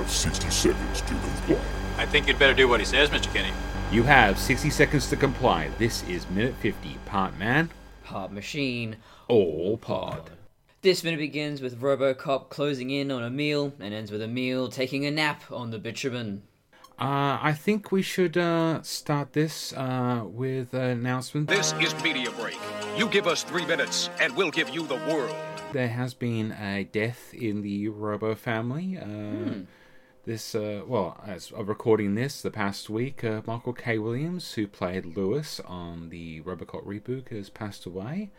have 60 seconds to comply. I think you'd better do what he says, Mr. Kenny. You have 60 seconds to comply. This is Minute 50. Part man, Part machine. all pod. This minute begins with RoboCop closing in on a meal and ends with a meal taking a nap on the bitumen. I think we should start this with an announcement. This is Media Break. You give us 3 minutes, and we'll give you the world. There has been a death in the Robo family. This, as of recording this, the past week, Michael K. Williams, who played Lewis on the RoboCop reboot, has passed away.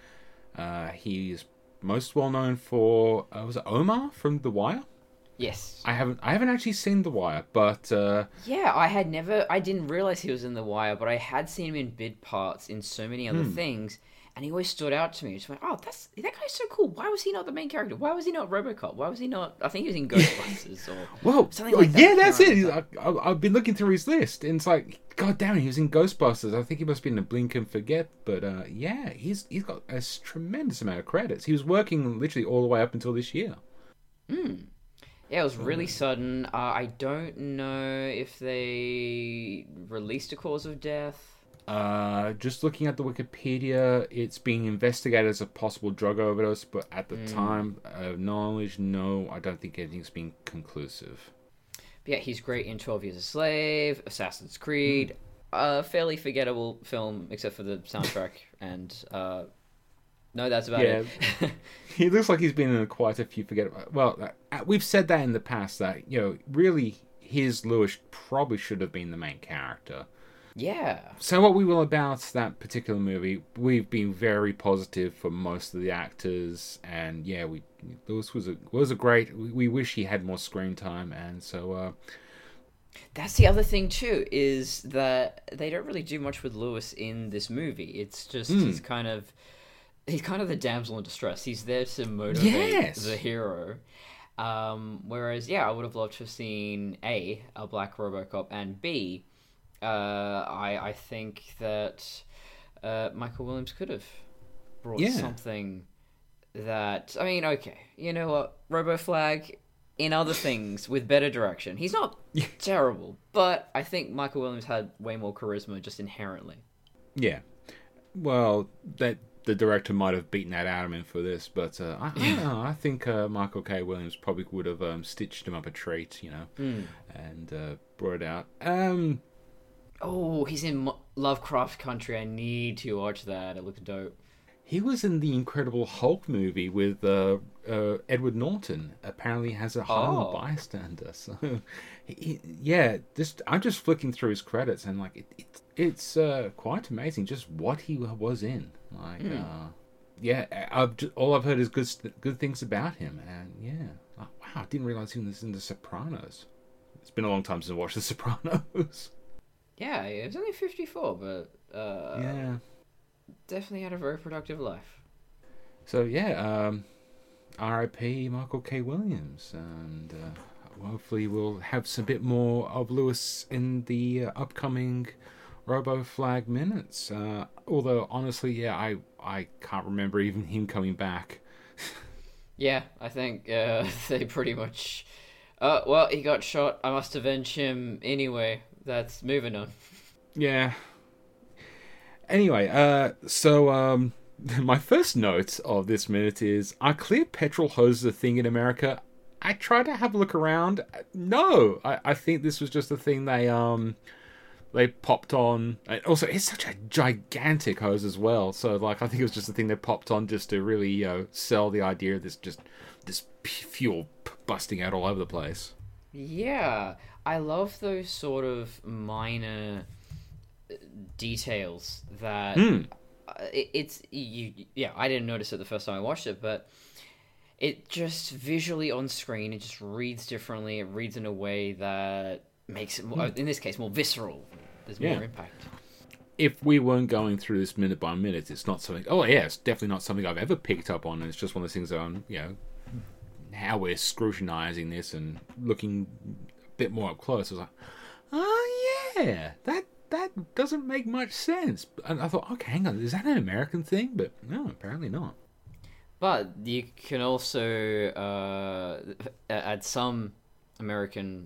He is most well known for was it Omar from The Wire? Yes. I haven't actually seen The Wire, but Yeah, I didn't realize he was in The Wire, but I had seen him in bid parts in so many other things, and he always stood out to me. I just went, oh, that guy's so cool. Why was he not the main character? Why was he not RoboCop? Why was he not? I think he was in Ghostbusters or something like that. Yeah, that's it. I've been looking through his list, and it's like, God damn it, he was in Ghostbusters. I think he must be in a Blink and Forget, but yeah, he's got a tremendous amount of credits. He was working literally all the way up until this year. Yeah, it was really sudden. I don't know if they released a cause of death. Just looking at the Wikipedia, it's being investigated as a possible drug overdose, but at the time of knowledge, no, I don't think anything's been conclusive. But yeah, he's great in 12 Years a Slave, Assassin's Creed, a fairly forgettable film except for the soundtrack, and no, that's about it. He looks like he's been in quite a few forgettable... Well, we've said that in the past, that, really, his Lewis probably should have been the main character. Yeah. So what we will about that particular movie, we've been very positive for most of the actors, and yeah, Lewis was a great... We wish he had more screen time, and so... That's the other thing too, is that they don't really do much with Lewis in this movie. It's just he's kind of the damsel in distress. He's there to motivate the hero. Whereas, I would have loved to have seen a black RoboCop, and B, I think that Michael Williams could have brought something that... I mean, okay, you know what? RoboFlag, in other things, with better direction. He's not terrible, but I think Michael Williams had way more charisma just inherently. Yeah. Well, the director might have beaten that out of him for this, but I don't know. I think Michael K. Williams probably would have stitched him up a treat, and brought it out. Oh, he's in Lovecraft Country. I need to watch that. It looks dope. He was in the Incredible Hulk movie with Edward Norton. Apparently has a harmless bystander. So, I'm just flicking through his credits, and like it's quite amazing just what he was in. Like, all I've heard is good things about him, and wow, I didn't realize he was in The Sopranos. It's been a long time since I watched The Sopranos. Yeah, it was only 54, but definitely had a very productive life. So R.I.P. Michael K. Williams, and hopefully we'll have some bit more of Lewis in the upcoming RoboFlag minutes. Although honestly, I can't remember even him coming back. Yeah, I think they pretty much. He got shot. I must avenge him anyway. That's moving on. Yeah. Anyway, so my first note of this minute is: are clear petrol hoses a thing in America? I tried to have a look around. No, I think this was just a thing they popped on. And also, it's such a gigantic hose as well. So, like, I think it was just a thing they popped on just to really, sell the idea of this fuel busting out all over the place. Yeah, I love those sort of minor details that I didn't notice it the first time I watched it, but it just visually on screen, it just reads differently. It reads in a way that makes it more, in this case, more visceral. There's more impact. If we weren't going through this minute by minute, it's not something... Oh, yeah, it's definitely not something I've ever picked up on. And it's just one of those things on, how we're scrutinizing this and looking a bit more up close. I was like, oh, yeah, that doesn't make much sense. And I thought, okay, hang on, is that an American thing? But no, apparently not. But you can also add some American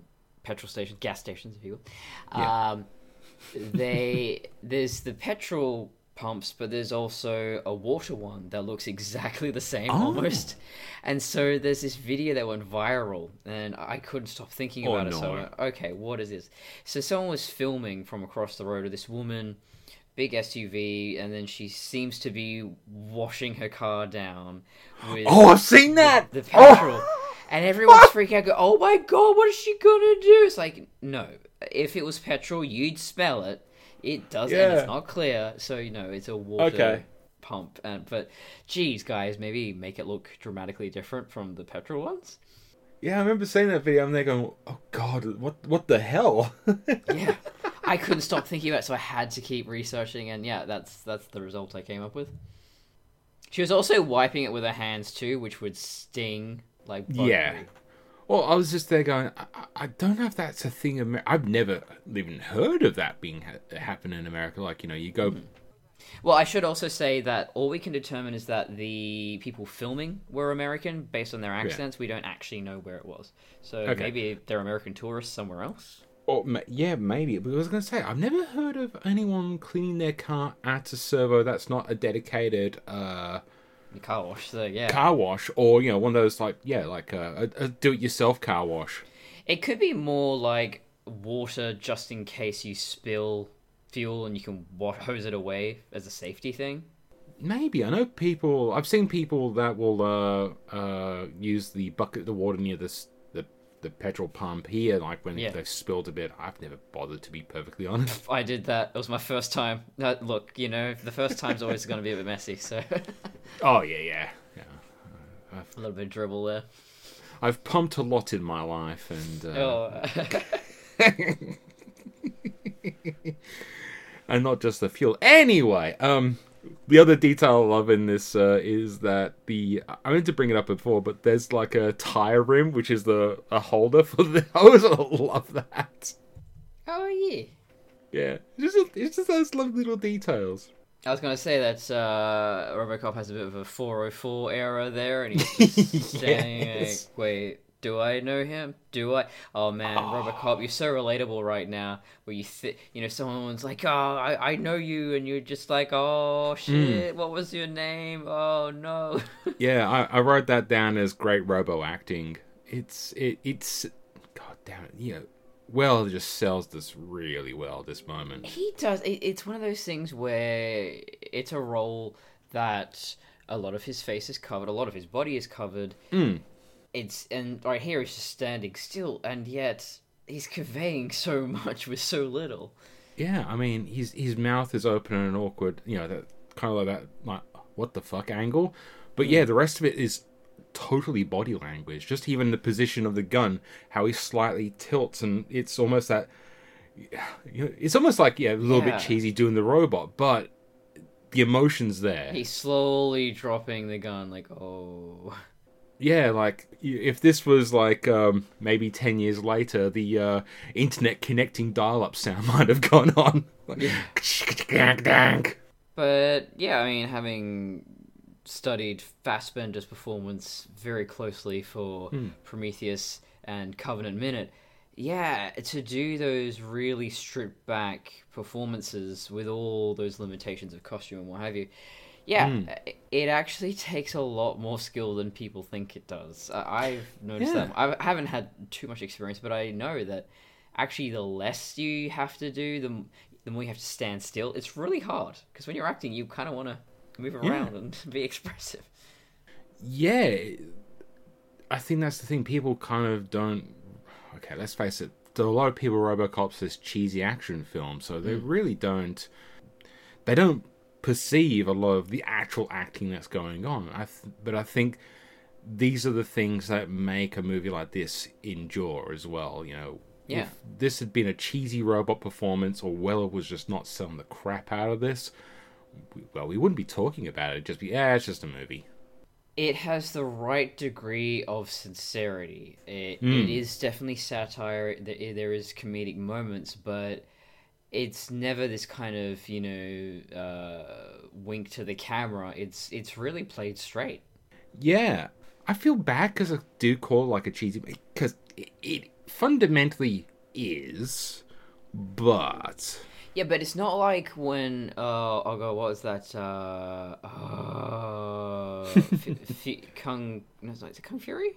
petrol stations, gas stations, if you will. Yeah. There's the petrol pumps, but there's also a water one that looks exactly the same almost. And so there's this video that went viral, and I couldn't stop thinking about it. So I went, okay, what is this? So someone was filming from across the road of this woman, big SUV, and then she seems to be washing her car down with I've seen that! the petrol. And everyone's freaking out, go, oh my god, what is she gonna do? It's like, no. If it was petrol, you'd smell it. It doesn't, and it's not clear, so, it's a water pump. But, geez, guys, maybe make it look dramatically different from the petrol ones. Yeah, I remember seeing that video, and they're going, oh god, what the hell? Yeah. I couldn't stop thinking about it, so I had to keep researching, and yeah, that's the result I came up with. She was also wiping it with her hands, too, which would sting like buggery. Yeah. Well, I was just there going, I don't know if that's a thing. I've never even heard of that being happen in America. Like, you go... Well, I should also say that all we can determine is that the people filming were American based on their accents. We don't actually know where it was. So maybe they're American tourists somewhere else. Or, yeah, maybe. But I was going to say, I've never heard of anyone cleaning their car at a servo that's not a dedicated... car wash, so yeah. Car wash, or, one of those, like a do-it-yourself car wash. It could be more like water just in case you spill fuel and you can hose it away as a safety thing. Maybe. I know I've seen people that will use the bucket of water near the petrol pump here, like when they've spilled a bit. I've never bothered, to be perfectly honest. I did that. It was my first time. Look, the first time's always going to be a bit messy, so... Oh, yeah. A little bit of dribble there. I've pumped a lot in my life, and... and not just the fuel. Anyway, the other detail I love in this is that I meant to bring it up before, but there's like a tire rim, which is a holder for the hose. I love that. Oh, yeah. Yeah, it's just those lovely little details. I was going to say that RoboCop has a bit of a 404 era there, and he's just saying, like, wait, do I know him? Do I? Oh, man, RoboCop, you're so relatable right now, where someone's like, oh, I know you, and you're just like, oh, shit, what was your name? Oh, no. Yeah, I wrote that down as great robo-acting. It's God damn it, Well, just sells this really well, this moment. He does. It's one of those things where it's a role that a lot of his face is covered, a lot of his body is covered. And right here he's just standing still, and yet he's conveying so much with so little. Yeah, I mean, his mouth is open and awkward, that kind of like that, like, what the fuck angle. But yeah, the rest of it is totally body language. Just even the position of the gun, how he slightly tilts, and it's almost that... it's almost like, a little bit cheesy doing the robot, but the emotion's there. He's slowly dropping the gun, like, oh... Yeah, like, if this was, like, maybe 10 years later, the internet connecting dial-up sound might have gone on. But, yeah, I mean, having studied Fassbender's performance very closely for Prometheus and Covenant Minute, to do those really stripped-back performances with all those limitations of costume and what have you, it actually takes a lot more skill than people think it does. I've noticed that. I haven't had too much experience, but I know that actually the less you have to do, the more you have to stand still. It's really hard, because when you're acting, you kind of want to move around and be expressive. Yeah, I think that's the thing. People kind of don't... Okay, let's face it. To a lot of people, RoboCop's this cheesy action film, so they really don't... They don't perceive a lot of the actual acting that's going on. But I think these are the things that make a movie like this endure as well. If this had been a cheesy robot performance, or Weller was just not selling the crap out of this, we wouldn't be talking about it. It'd just be, it's just a movie. It has the right degree of sincerity. It is definitely satire. There is comedic moments, but it's never this kind of, wink to the camera. It's really played straight. Yeah. I feel bad because I do call it like a cheesy... Because it fundamentally is, but Yeah, but it's not like when oh god, what was that? Kung. No, it's not. Is it Kung Fury?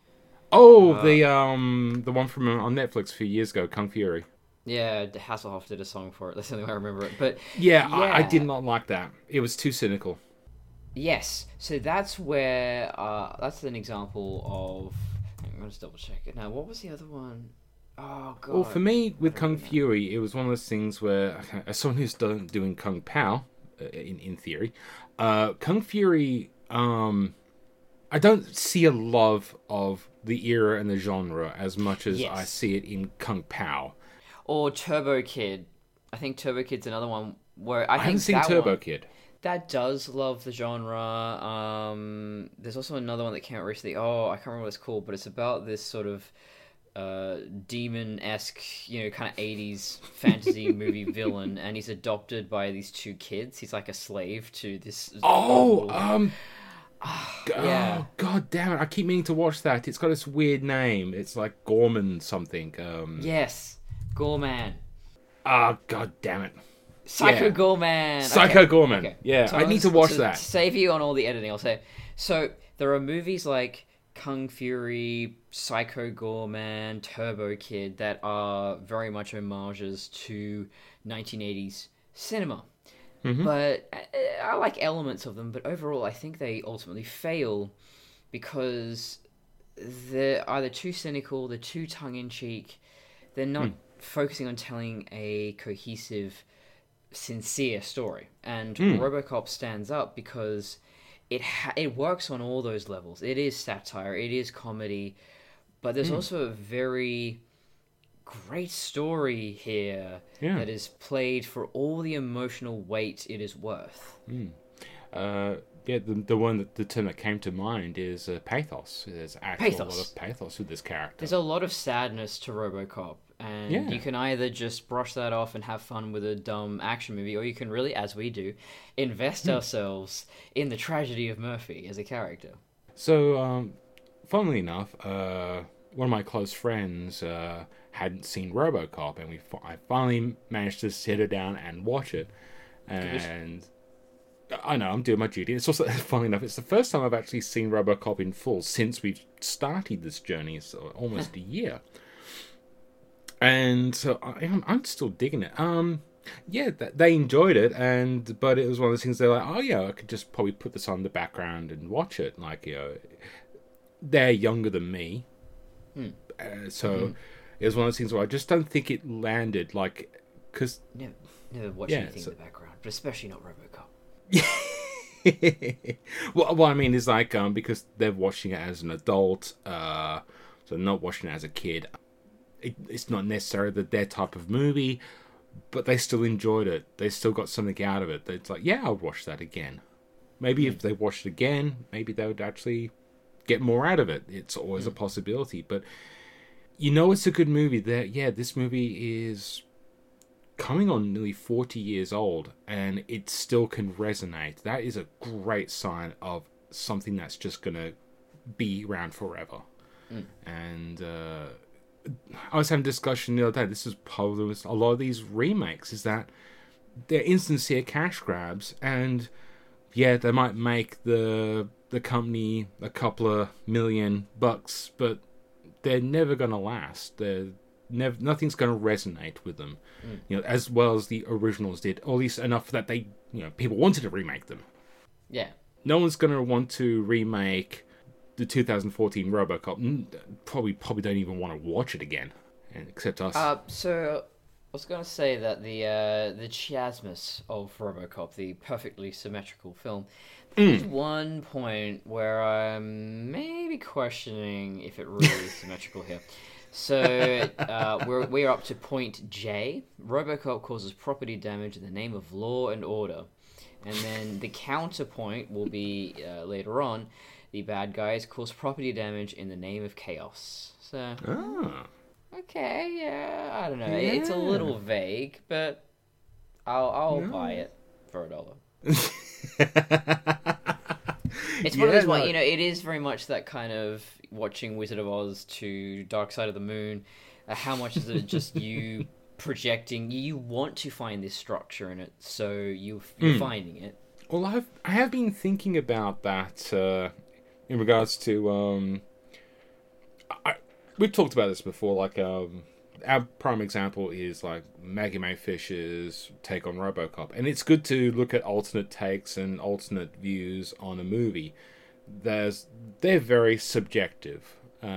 the one from on Netflix a few years ago, Kung Fury. Yeah, Hasselhoff did a song for it. That's the only way I remember it. But Yeah, I did not like that. It was too cynical. yes, so that's where that's an example of. I'm gonna just double check it now. What was the other one? Oh god. Well, for me, with Kung Fury, it was one of those things where, as someone who's doing Kung Pao, in theory, Kung Fury, I don't see a love of the era and the genre as much as I see it in Kung Pao. Or Turbo Kid. I think Turbo Kid's another one where I think haven't seen that Turbo one, Kid. That does love the genre. There's also another one that came out recently. Oh, I can't remember what it's called, but it's about this sort of demon-esque, kind of 80s fantasy movie villain, and he's adopted by these two kids. He's like a slave to this. Yeah. Yeah. Oh, god damn it! I keep meaning to watch that. It's got this weird name. It's like Gorman something. Yes, Gorman. Oh, god damn it! Psycho Yeah. Gorman. Psycho Gorman. Okay. Yeah, So I need to watch to that. save you on all the editing, I'll say. So there are movies like Kung Fury, Psycho Gorman, Turbo Kid that are very much homages to 1980s cinema. Mm-hmm. But I like elements of them, but overall I think they ultimately fail because they're either too cynical, they're too tongue-in-cheek, they're not focusing on telling a cohesive, sincere story. And RoboCop stands up because it works on all those levels. It is satire, it is comedy, but there's also a very great story here that is played for all the emotional weight it is worth. The term that came to mind is pathos. There's actually a lot of pathos with this character. There's a lot of sadness to RoboCop, and you can either just brush that off and have fun with a dumb action movie, or you can really, as we do, invest ourselves in the tragedy of Murphy as a character. So, funnily enough, one of my close friends hadn't seen RoboCop, and I finally managed to sit her down and watch it. And I know, I'm doing my duty. It's also, funnily enough, it's the first time I've actually seen RoboCop in full since we've started this journey, so almost a year. And so I'm still digging it. They enjoyed it, but it was one of those things they're like, oh yeah, I could just probably put this on the background and watch it. Like, they're younger than me. So it was one of those things where I just don't think it landed, like, because... Never watched anything in the background, but especially not RoboCop. Well, what I mean is, like, because they're watching it as an adult, so they're not watching it as a kid. It's not necessarily their type of movie, but they still enjoyed it. They still got something out of it. It's like, yeah, I'll watch that again. Maybe if they watched it again, maybe they would actually get more out of it. It's always a possibility. But it's a good movie. This movie is coming on nearly 40 years old, and it still can resonate. That is a great sign of something that's just going to be around forever. And I was having a discussion the other day. This is probably with a lot of these remakes, is that they're insincere cash grabs, and they might make the company a couple of $1 million, but they're never going to last. Nothing's going to resonate with them, as well as the originals did, or at least enough that they, people wanted to remake them. Yeah, no one's going to want to remake the 2014 RoboCop. Probably don't even want to watch it again, except us. So I was going to say that the chiasmus of RoboCop, the perfectly symmetrical film, there's one point where I'm maybe questioning if it really is symmetrical here. So we're up to point J. RoboCop causes property damage in the name of law and order, and then the counterpoint will be later on. The bad guys cause property damage in the name of chaos. So okay, yeah, I don't know. Yeah. It's a little vague, but I'll buy it for $1. It's one of those ones, it is very much that kind of watching Wizard of Oz to Dark Side of the Moon. How much is it just you projecting? You want to find this structure in it, so you're finding it. Well, I have been thinking about that in regards to we've talked about this before. Like our prime example is like Maggie Mae Fisher's take on RoboCop, and it's good to look at alternate takes and alternate views on a movie. They're very subjective.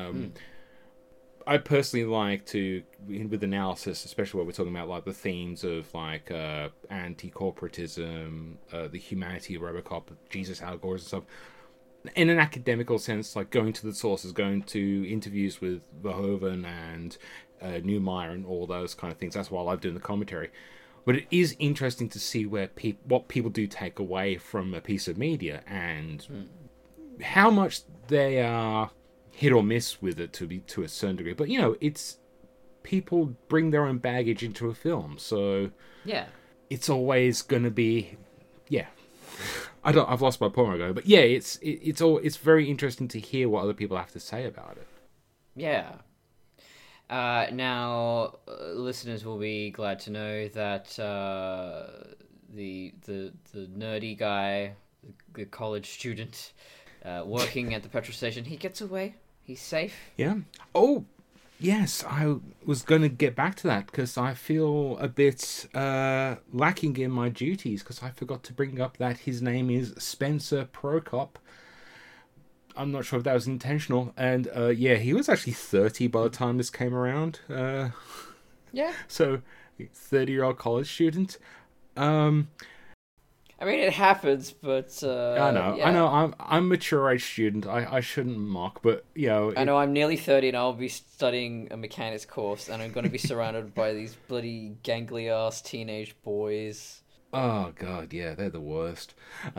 I personally like to, with analysis, especially when we're talking about like the themes of like anti-corporatism, the humanity of RoboCop, Jesus allegories and stuff. In an academical sense, like going to the sources, going to interviews with Verhoeven and Neumeier and all those kind of things. That's why I love doing the commentary. But it is interesting to see what people do take away from a piece of media and how much they are hit or miss with it to a certain degree. But it's people bring their own baggage into a film, so yeah, it's always going to be I've lost my point ago, but yeah, it's very interesting to hear what other people have to say about it. Yeah. Now, listeners will be glad to know that the nerdy guy, the college student, working at the petrol station, he gets away. He's safe. Yeah. Oh, yes. I was going to get back to that because I feel a bit lacking in my duties because I forgot to bring up that his name is Spencer Prokop. I'm not sure if that was intentional. And yeah, he was actually 30 by the time this came around. Yeah. So, 30-year-old college student. I mean, it happens, but I know. yeah. I know. I'm a mature age student. I shouldn't mock, but I know I'm nearly 30 and I'll be studying a mechanics course, and I'm going to be surrounded by these bloody gangly ass teenage boys. Oh god, yeah, they're the worst.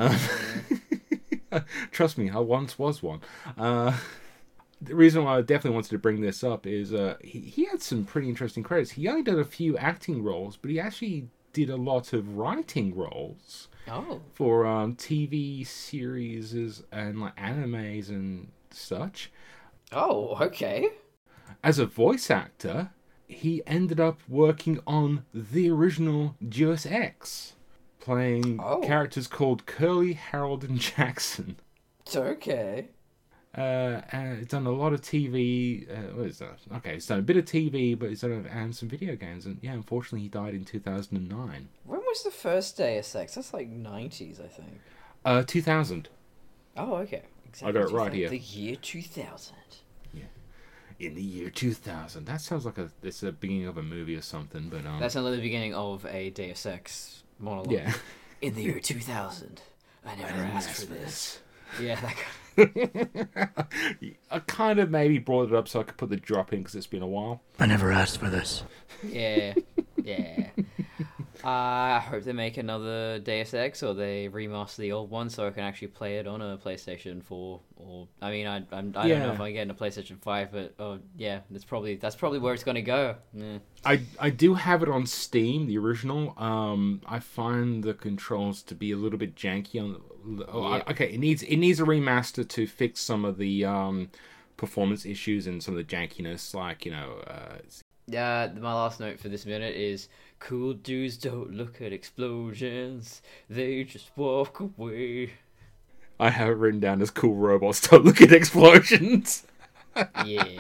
Trust me, I once was one. The reason why I definitely wanted to bring this up is he had some pretty interesting credits. He only did a few acting roles, but he actually did a lot of writing roles. Oh. For TV series and like animes and such. Oh, okay. As a voice actor, he ended up working on the original Deus Ex, playing characters called Curly, Harold, and Jackson. It's okay. And it's done a lot of TV. What is that? Okay, it's done a bit of TV, but it's done and some video games. And yeah, unfortunately, he died in 2009. When was the first Deus Ex? That's like 90s, I think. 2000. Oh, okay. Exactly. I got it right here. The year 2000. Yeah, in the year 2000. That sounds like it's the beginning of a movie or something. But that sounds like the beginning of a Deus Ex monologue. Yeah. In the year 2000, I never asked for this. Yeah, that kind of... I kind of maybe brought it up so I could put the drop in because it's been a while. I never asked for this. Yeah. I hope they make another Deus Ex or they remaster the old one so I can actually play it on a PlayStation 4. Or I mean, I don't know if I'm getting a PlayStation 5, but yeah, that's probably where it's gonna go. Yeah. I do have it on Steam, the original. I find the controls to be a little bit janky on. Okay, it needs a remaster to fix some of the performance issues and some of the jankiness, like Yeah, my last note for this minute is: cool dudes don't look at explosions; they just walk away. I have it written down as cool robots don't look at explosions. Yeah.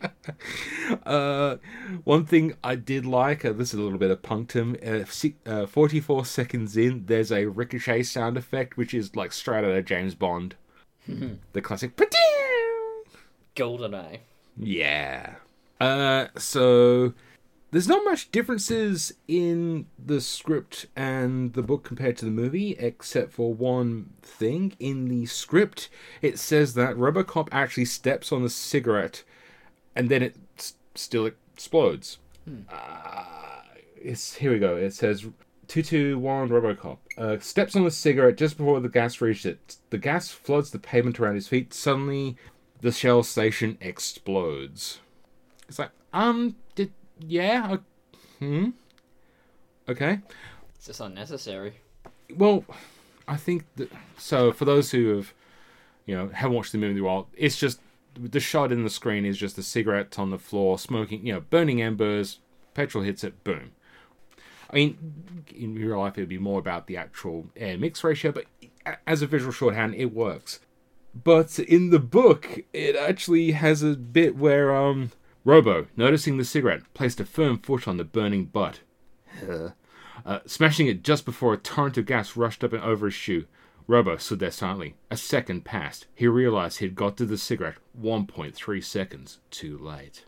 One thing I did like, this is a little bit of punctum, 44 seconds in, there's a ricochet sound effect, which is like straight out of James Bond. The classic, GoldenEye. Yeah. So there's not much differences in the script and the book compared to the movie, except for one thing. In the script, it says that RoboCop actually steps on a cigarette, and then it still explodes. Here we go. It says 221 RoboCop steps on a cigarette just before the gas reaches it. The gas floods the pavement around his feet. Suddenly, the Shell station explodes. It's like, okay. It's just unnecessary. Well, I think that, so for those who have, haven't watched the movie in a while, it's just the shot in the screen is just a cigarette on the floor, smoking, burning embers. Petrol hits it, boom. I mean, in real life, it would be more about the actual air mix ratio, but as a visual shorthand, it works. But in the book, it actually has a bit where Robo, noticing the cigarette, placed a firm foot on the burning butt, smashing it just before a torrent of gas rushed up and over his shoe. Robo stood there silently. A second passed. He realized he'd got to the cigarette 1.3 seconds too late.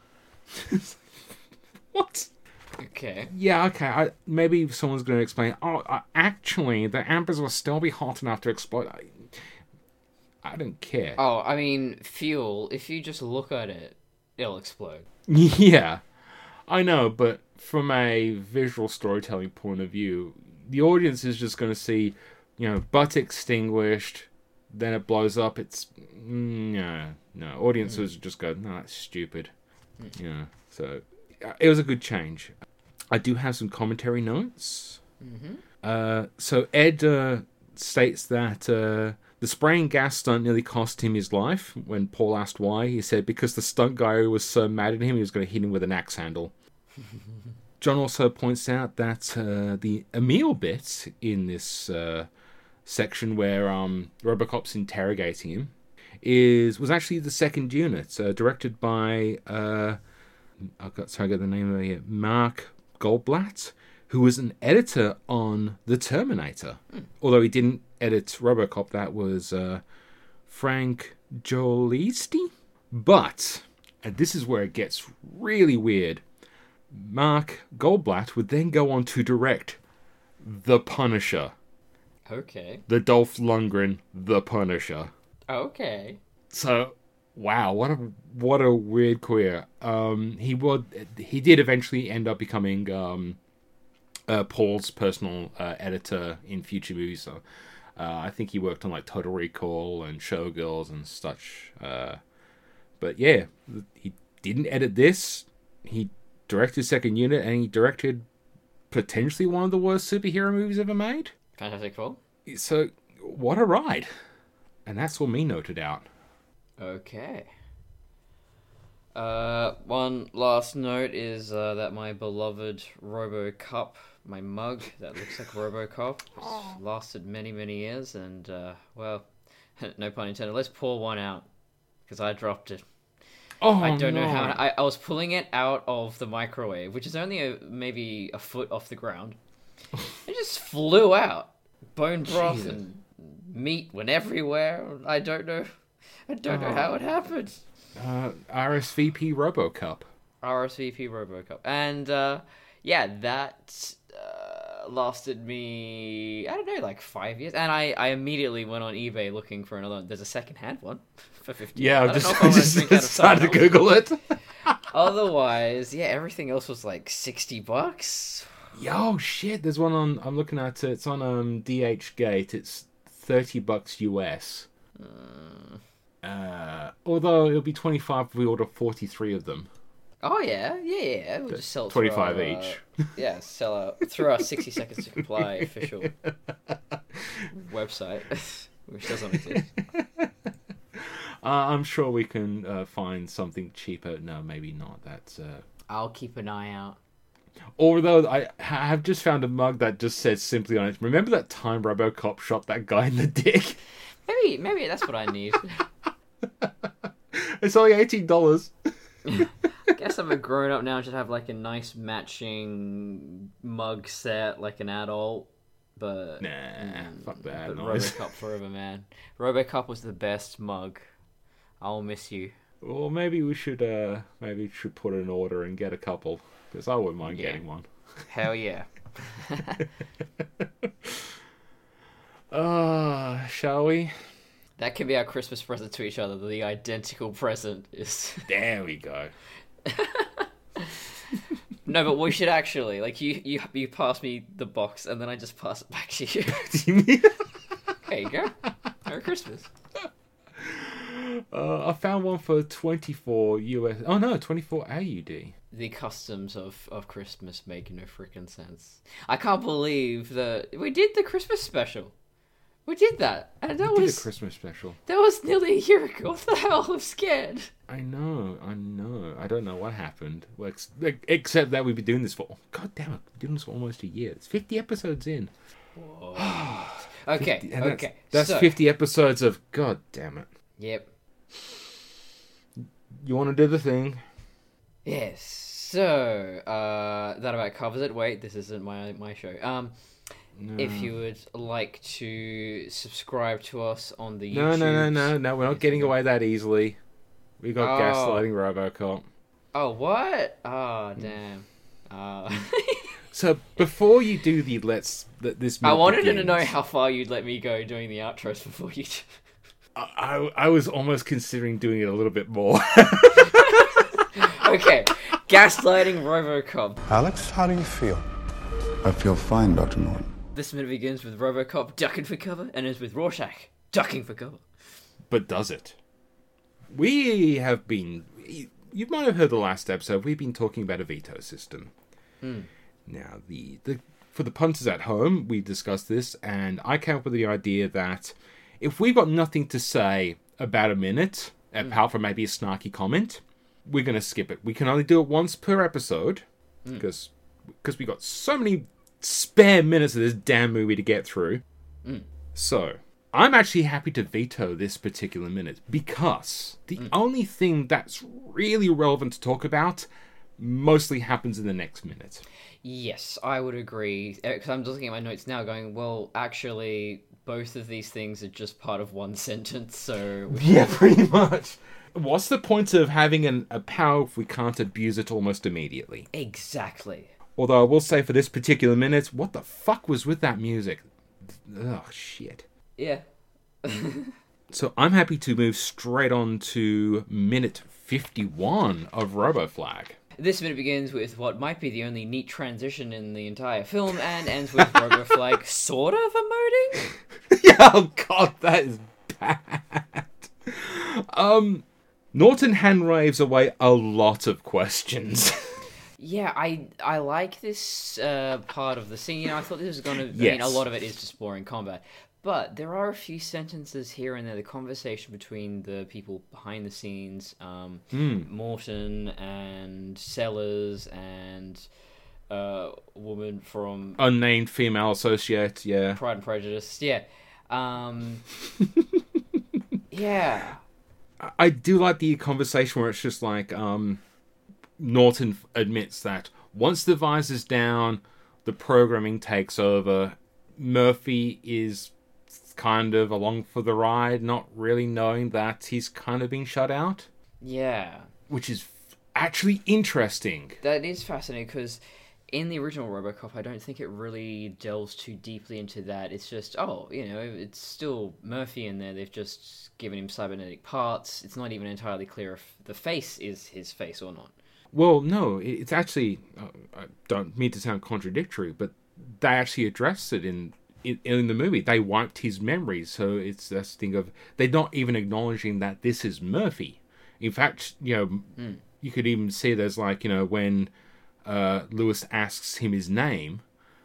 What? Okay. Yeah, okay. Maybe someone's going to explain. Actually, the embers will still be hot enough to explode. I don't care. Oh, I mean, fuel, if you just look at it, it'll explode. Yeah, I know, but from a visual storytelling point of view, the audience is just going to see, butt extinguished, then it blows up. It's... No. Audiences just go, no, that's stupid. So it was a good change. I do have some commentary notes. So Ed states that the spraying gas stunt nearly cost him his life. When Paul asked why, he said because the stunt guy was so mad at him, he was going to hit him with an axe handle. John also points out that the Emil bit in this section where Robocop's interrogating him was actually the second unit, directed by I got the name of it, Mark Goldblatt, who was an editor on The Terminator. Although he didn't edit Robocop, that was Frank Giolisti. But, and this is where it gets really weird, Mark Goldblatt would then go on to direct The Punisher. Okay. The Dolph Lundgren The Punisher. Okay. So, wow, what a weird career. He did eventually end up becoming Paul's personal editor in future movies. So I think he worked on like Total Recall and Showgirls and such. But yeah, he didn't edit this. He directed Second Unit, and he directed potentially one of the worst superhero movies ever made. Fantastic Four. So what a ride! And that's all me noted out. Okay. One last note is that my beloved RoboCop, my mug that looks like RoboCop, lasted many, many years, and, well, no pun intended, let's pour one out, because I dropped it. Oh, I don't know how... I was pulling it out of the microwave, which is only maybe a foot off the ground. It just flew out. Bone broth and meat went everywhere. I don't know how it happened. RSVP RoboCop. RSVP RoboCop. And, yeah, that lasted me, I don't know, like 5 years. And I immediately went on eBay looking for another one. There's a second-hand one for $50. Yeah, I just started to Google it. Otherwise, yeah, everything else was like $60. Yo, shit, there's one on, I'm looking at it, it's on DHgate, it's $30 US. Although it'll be 25 if we order 43 of them. Oh yeah. We'll just sell it 25 each. Yeah, sell out through our 60 seconds to comply official website, which doesn't exist. I'm sure we can find something cheaper. No, maybe not. That's. I'll keep an eye out. Although I have just found a mug that just says simply on it, remember that time RoboCop shot that guy in the dick? Maybe that's what I need. It's only $18. I guess I'm a grown up now and should have like a nice matching mug set like an adult. But fuck that. But RoboCop forever, man. RoboCop was the best mug. I'll miss you. Well, maybe we should put an order and get a couple, because I wouldn't mind getting one. Hell yeah. Shall we? That can be our Christmas present to each other. The identical present is. There we go. No, but we should actually you pass me the box and then I just pass it back to you. There you go. Merry Christmas. I found one for 24 US. Oh no, 24 AUD. The customs of Christmas make no freaking sense. I can't believe that we did the Christmas special. We did that, and that We did was a Christmas special. that was nearly a year ago. What the hell? I'm scared. I know. I don't know what happened. Well, except that we've been doing this for... God damn it. We've been doing this for almost a year. It's 50 episodes in. Okay, 50, and okay. That's so, 50 episodes of... God damn it. Yep. You want to do the thing? Yes. So, that about covers it. Wait, this isn't my show. If you would like to subscribe to us on the YouTube. No. We're not getting away that easily. We got gaslighting RoboCop. Oh, what? Oh, damn. So before you do this, I wanted to know how far you'd let me go doing the outros before you. I was almost considering doing it a little bit more. Okay, gaslighting RoboCop. Alex, how do you feel? I feel fine, Dr. Norton. This minute begins with RoboCop ducking for cover and ends with Rorschach ducking for cover. But does it? We have been... You might have heard the last episode. We've been talking about a veto system. Now, for the punters at home, we discussed this, and I came up with the idea that if we've got nothing to say about a minute, apart from maybe a snarky comment, we're going to skip it. We can only do it once per episode, because we got so many spare minutes of this damn movie to get through. So, I'm actually happy to veto this particular minute, because the only thing that's really relevant to talk about mostly happens in the next minute. Yes, I would agree. Because I'm looking at my notes now going, well, actually, both of these things are just part of one sentence, so... Yeah, pretty much. What's the point of having a power if we can't abuse it almost immediately? Exactly. Although I will say for this particular minute, what the fuck was with that music? Oh, shit. Yeah. So I'm happy to move straight on to minute 51 of RoboFlag. This minute begins with what might be the only neat transition in the entire film and ends with RoboFlag sort of emoting? Yeah, oh god, that is bad. Norton hand waves away a lot of questions. Yeah, I like this part of the scene. You know, I thought this was going to... Yes. I mean, a lot of it is just boring combat. But there are a few sentences here and there. The conversation between the people behind the scenes, Morton and Sellers and a woman from... Unnamed female associate, yeah. Pride and Prejudice, yeah. Yeah. I do like the conversation where it's just like, Norton admits that once the visor's down, the programming takes over. Murphy is kind of along for the ride, not really knowing that he's kind of being shut out. Yeah. Which is actually interesting. That is fascinating, because in the original RoboCop, I don't think it really delves too deeply into that. It's just, it's still Murphy in there. They've just given him cybernetic parts. It's not even entirely clear if the face is his face or not. Well, no, it's actually... I don't mean to sound contradictory, but they actually addressed it in the movie. They wiped his memory, so it's this thing of... They're not even acknowledging that this is Murphy. In fact, you could even see there's like, when Lewis asks him his name,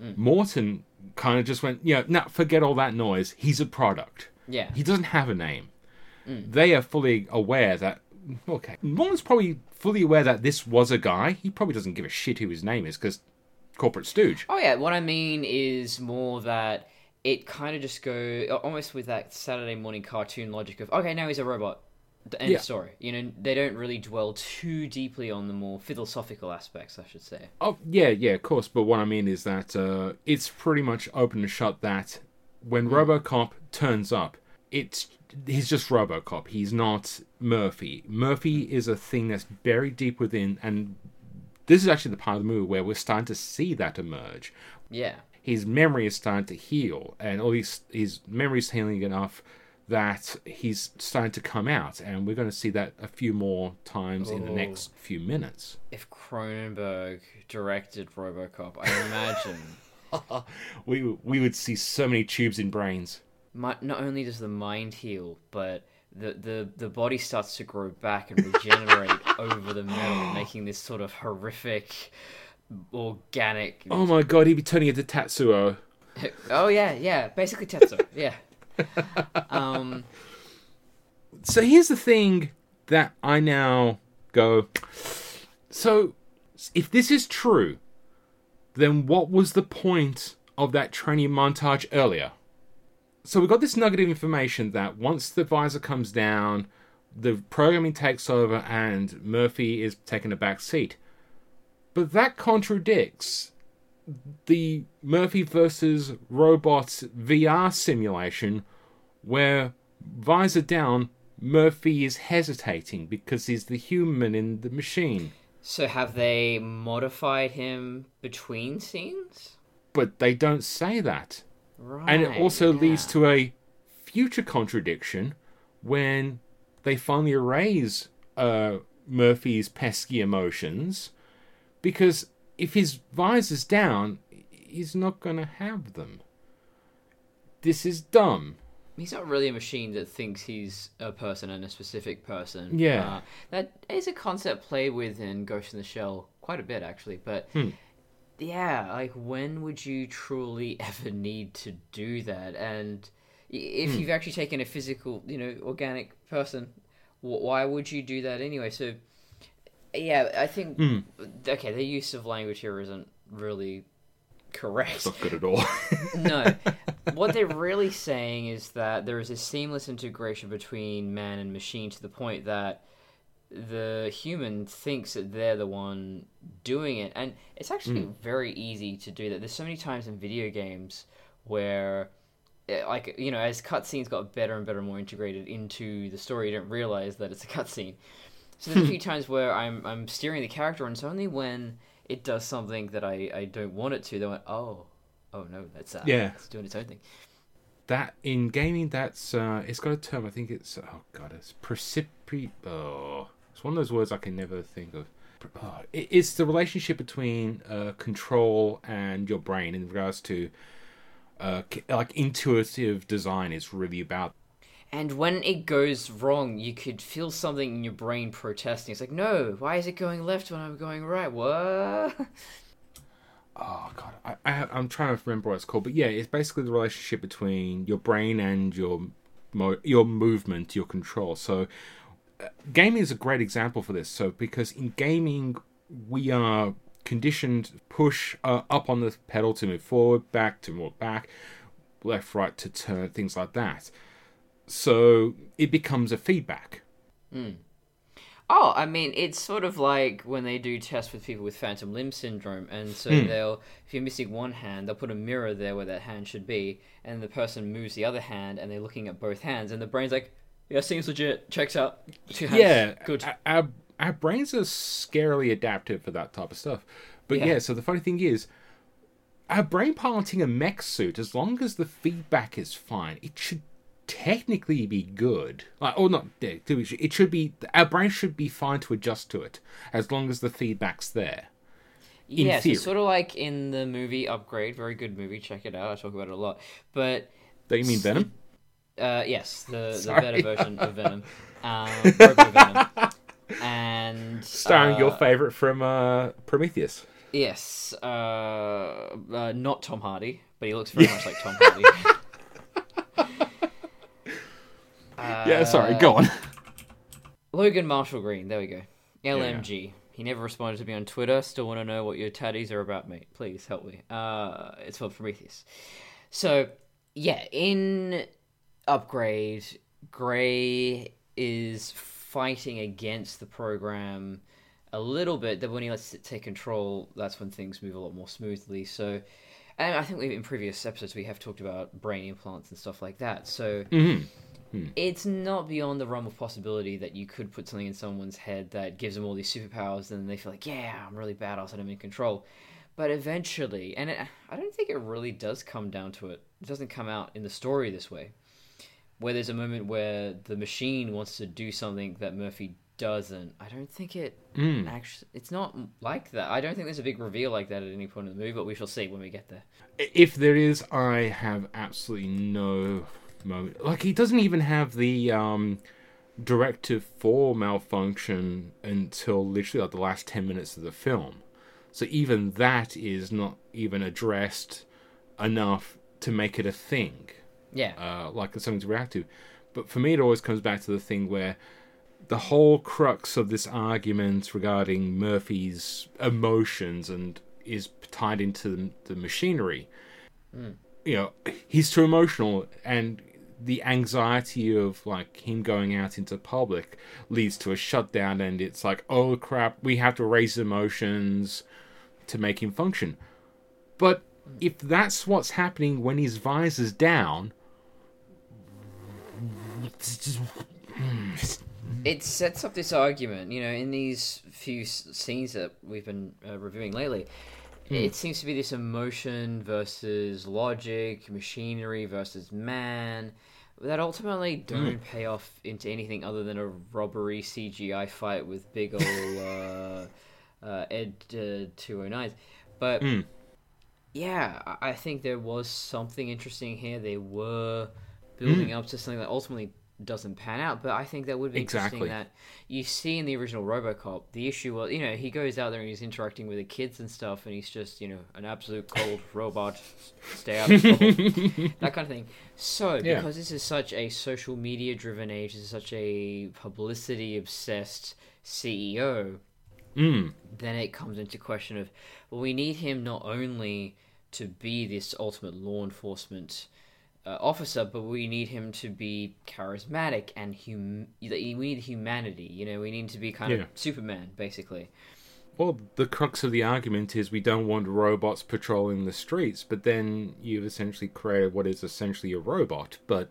Morton kind of just went, forget all that noise. He's a product. Yeah. He doesn't have a name. They are fully aware that... Okay, Morton's probably fully aware that this was a guy. He probably doesn't give a shit who his name is, because corporate stooge. Oh yeah, what I mean is more that it kind of just go almost with that Saturday morning cartoon logic of, okay, now he's a robot. End of story. They don't really dwell too deeply on the more philosophical aspects, I should say. Oh, yeah, of course. But what I mean is that it's pretty much open and shut that when RoboCop turns up, he's just RoboCop. He's not Murphy. Murphy is a thing that's buried deep within, and this is actually the part of the movie where we're starting to see that emerge. Yeah. His memory is starting to heal, and at least his memory's healing enough that he's starting to come out, and we're going to see that a few more times in the next few minutes. If Cronenberg directed RoboCop, I imagine... we would see so many tubes in brains. Not only does the mind heal, but the body starts to grow back and regenerate over the metal, making this sort of horrific, organic... Oh my god, he'd be turning into Tatsuo. Oh yeah, basically Tetsuo, yeah. So here's the thing that I now go, so if this is true, then what was the point of that training montage earlier? So we got this nugget of information that once the visor comes down, the programming takes over and Murphy is taking a back seat. But that contradicts the Murphy versus Robots VR simulation where visor down, Murphy is hesitating because he's the human in the machine. So have they modified him between scenes? But they don't say that. Right. And it also leads to a future contradiction when they finally erase Murphy's pesky emotions, because if his visor's down, he's not going to have them. This is dumb. He's not really a machine that thinks he's a person and a specific person. Yeah. That is a concept played with in Ghost in the Shell quite a bit, actually. But, yeah, like, when would you truly ever need to do that? And if you've actually taken a physical, organic person, why would you do that anyway? So, yeah, I think, okay, the use of language here isn't really correct. It's not good at all. No. What they're really saying is that there is a seamless integration between man and machine to the point that the human thinks that they're the one doing it. And it's actually very easy to do that. There's so many times in video games where, as cutscenes got better and better, more integrated into the story, you don't realize that it's a cutscene. So there's a few times where I'm steering the character, and it's only when it does something that I don't want it to, they went, oh no, that's it's doing its own thing. That in gaming, that's it's got a term. I think it's it's it's one of those words I can never think of. It's the relationship between control and your brain in regards to intuitive design is really about. And when it goes wrong, you could feel something in your brain protesting. It's like, no, why is it going left when I'm going right? What? Oh, God. I'm trying to remember what it's called. But yeah, it's basically the relationship between your brain and your movement, your control. So gaming is a great example for this. So because in gaming, we are conditioned to push up on the pedal to move forward, back to move back, left, right to turn, things like that. So it becomes a feedback. Oh, I mean, it's sort of like when they do tests with people with phantom limb syndrome, and so if you're missing one hand, they'll put a mirror there where that hand should be, and the person moves the other hand, and they're looking at both hands, and the brain's like, yeah, seems legit, checks out. Two hands. Yeah, good. Our brains are scarily adaptive for that type of stuff. But yeah, so the funny thing is, our brain piloting a mech suit, as long as the feedback is fine, it should technically be good. It should be. Our brain should be fine to adjust to it, as long as the feedback's there. Yeah, so sort of like in the movie Upgrade, very good movie, check it out, I talk about it a lot. But do you mean Venom? Yes, the better version of Venom. Robo Venom. And starring your favorite from Prometheus. Yes, not Tom Hardy, but he looks very much like Tom Hardy. Yeah, sorry, go on. Logan Marshall Green, there we go. LMG. Yeah. He never responded to me on Twitter. Still want to know what your tatties are about, mate. Please help me. It's for Prometheus. So, yeah, in Upgrade, Gray is fighting against the program a little bit. That when he lets it take control, that's when things move a lot more smoothly. So, and I think in previous episodes we have talked about brain implants and stuff like that. So, it's not beyond the realm of possibility that you could put something in someone's head that gives them all these superpowers, and they feel like, yeah, I'm really badass and I'm in control. But eventually, and I don't think it really does come down to it. It doesn't come out in the story this way, where there's a moment where the machine wants to do something that Murphy doesn't. I don't think it actually. It's not like that. I don't think there's a big reveal like that at any point in the movie, but we shall see when we get there. If there is, I have absolutely no moment. Like, he doesn't even have the directive for malfunction until literally like the last 10 minutes of the film. So even that is not even addressed enough to make it a thing. Yeah. Like something to react to. But for me, it always comes back to the thing where the whole crux of this argument regarding Murphy's emotions and is tied into the machinery. You know, he's too emotional, and the anxiety of like him going out into public leads to a shutdown, and it's like, oh crap, we have to raise emotions to make him function. But if that's what's happening when his visor's down, it sets up this argument, you know, in these few scenes that we've been reviewing lately. It seems to be this emotion versus logic, machinery versus man, that ultimately don't pay off into anything other than a robbery CGI fight with big old Ed 209s. But yeah, I think there was something interesting here. They were building up to something that ultimately doesn't pan out, but I think that would be interesting that you see in the original RoboCop, the issue was, you know, he goes out there and he's interacting with the kids and stuff, and he's just, you know, an absolute cold robot, stay out of trouble, that kind of thing. So, because this is such a social media driven age, this is such a publicity obsessed CEO, then it comes into question of, well, we need him not only to be this ultimate law enforcement officer, but we need him to be charismatic and we need humanity. You know, we need to be kind of Superman, basically. Well, the crux of the argument is we don't want robots patrolling the streets, but then you've essentially created what is essentially a robot. But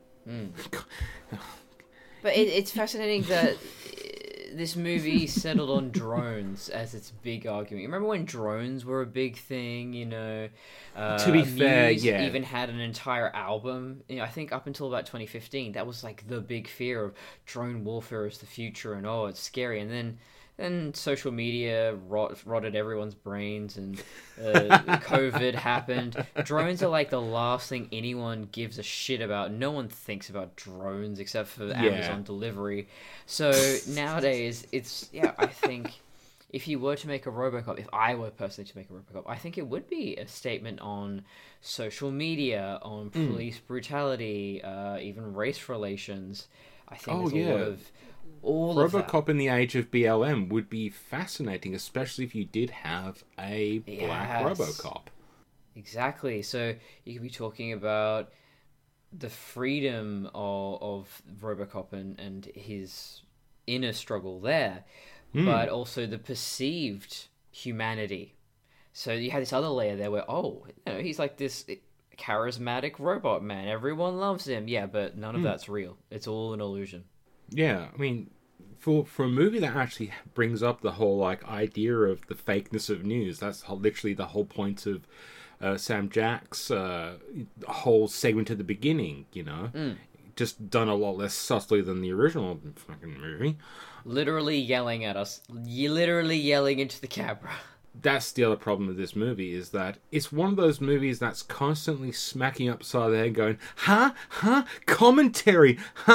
but it's fascinating that this movie settled on drones as its big argument. Remember when drones were a big thing, you know? To be fair, yeah. Even had an entire album. You know, I think up until about 2015, that was like the big fear of drone warfare is the future, and oh, it's scary. And then social media rotted everyone's brains, and COVID happened. Drones are like the last thing anyone gives a shit about. No one thinks about drones except for Amazon delivery. So nowadays, I think if you were to make a RoboCop, if I were personally to make a RoboCop, I think it would be a statement on social media, on police brutality, even race relations. I think there's a lot of... RoboCop in the age of BLM would be fascinating, especially if you did have a black RoboCop. Exactly. So you could be talking about the freedom of RoboCop and his inner struggle there, but also the perceived humanity. So you have this other layer there where, he's like this charismatic robot man. Everyone loves him. Yeah, but none of that's real. It's all an illusion. Yeah, I mean, for a movie that actually brings up the whole like idea of the fakeness of news, that's literally the whole point of Sam Jack's whole segment at the beginning, you know? Just done a lot less subtly than the original fucking movie. Literally yelling at us. Literally yelling into the camera. That's the other problem with this movie, is that it's one of those movies that's constantly smacking upside the head going, commentary,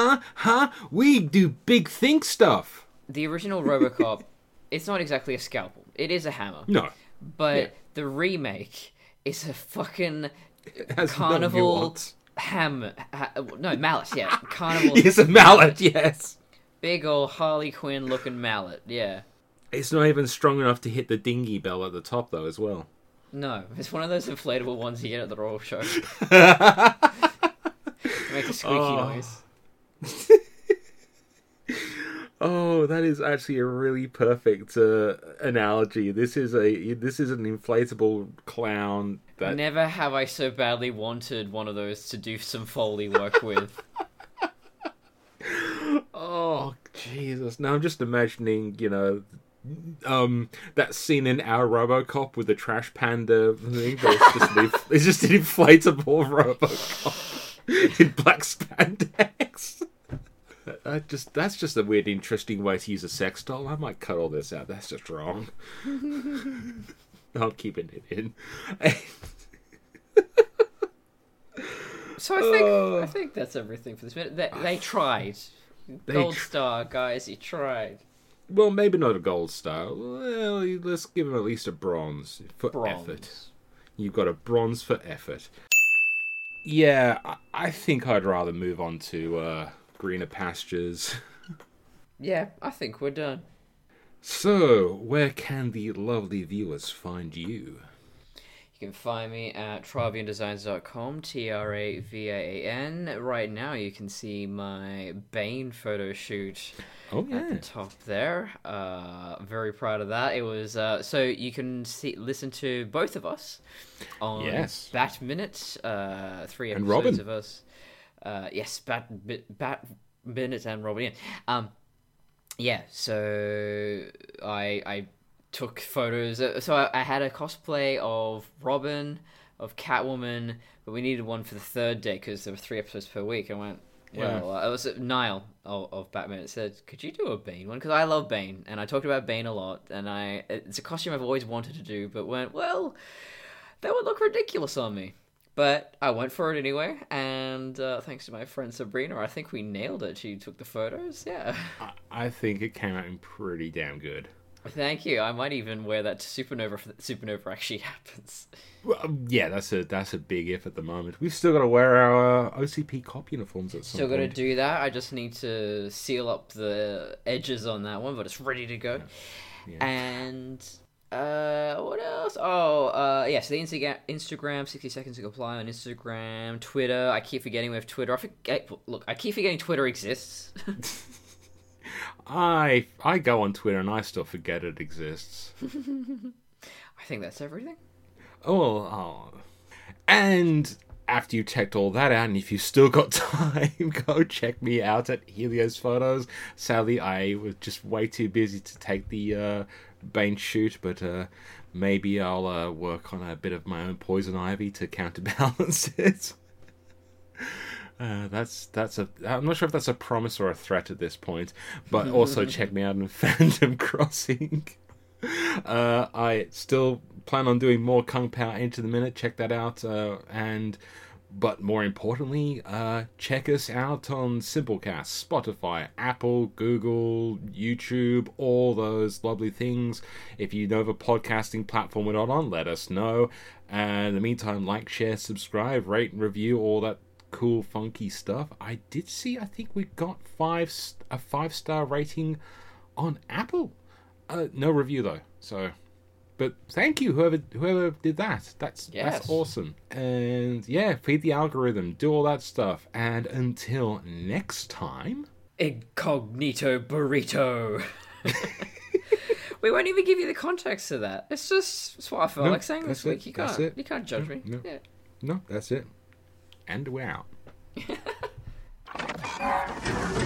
we do big think stuff. The original RoboCop, it's not exactly a scalpel. It is a hammer. No. But the remake is a fucking carnival hammer. No, mallet, yeah. Carnival. It's a mallet, yes. Big old Harley Quinn looking mallet, yeah. It's not even strong enough to hit the dinghy bell at the top, though, as well. No, it's one of those inflatable ones you get at the Royal Show. Make a squeaky noise. Oh, that is actually a really perfect analogy. This is an inflatable clown. That... Never have I so badly wanted one of those to do some Foley work with. Oh, Jesus. Now I'm just imagining, you know, that scene in Our RoboCop with the trash panda thing, but it's just an inflatable RoboCop in black spandex. That's just a weird, interesting way to use a sex doll. I might cut all this out. That's just wrong. I'm keeping it in. So I think that's everything for this minute. They tried. Gold star, guys. You tried. Well, maybe not a gold star. Well, let's give him at least a bronze for effort. You've got a bronze for effort. Yeah, I think I'd rather move on to greener pastures. Yeah, I think we're done. So, where can the lovely viewers find you? You can find me at traviandesigns.com, Travan. Right now you can see my Bane photo shoot at the top there. Very proud of that. It was so you can listen to both of us on Bat Minute, 3 episodes of us. Yes, Bat Minute and Robin. Yeah, so I took photos. So I had a cosplay of Robin, of Catwoman, but we needed one for the third day because there were 3 episodes per week. I went, well, it was Niall of Batman. It said, could you do a Bane one? Because I love Bane, and I talked about Bane a lot, and it's a costume I've always wanted to do, but went, well, that would look ridiculous on me. But I went for it anyway, and thanks to my friend Sabrina, I think we nailed it. She took the photos, yeah. I think it came out pretty damn good. Thank you. I might even wear that to Supernova if Supernova actually happens. Well, yeah, that's a big if at the moment. We've still got to wear our OCP cop uniforms at some point. Still got to do that. I just need to seal up the edges on that one, but it's ready to go. Yeah. And... what else? Oh, yes, the Instagram, 60 seconds to apply on Instagram, Twitter. I keep forgetting we have Twitter. I keep forgetting Twitter exists. I go on Twitter and I still forget it exists. I think that's everything. Oh. And after you checked all that out, and if you still got time, go check me out at Helios Photos. Sadly, I was just way too busy to take the Bane shoot, but maybe I'll work on a bit of my own poison ivy to counterbalance it. I'm not sure if that's a promise or a threat at this point, but also check me out on Phantom Crossing. I still plan on doing more Kung Pao Into the Minute. Check that out, but more importantly, check us out on Simplecast, Spotify, Apple, Google, YouTube, all those lovely things. If you know of a podcasting platform we're not on, let us know. And in the meantime, like, share, subscribe, rate and review, all that cool, funky stuff. I did see, I think we got a 5-star rating on Apple. No review though, so... But thank you, whoever did that. That's awesome. And yeah, feed the algorithm, do all that stuff. And until next time... Incognito burrito. We won't even give you the context of that. It's what I felt like saying this week. You can't judge me. No, that's it. And we're out.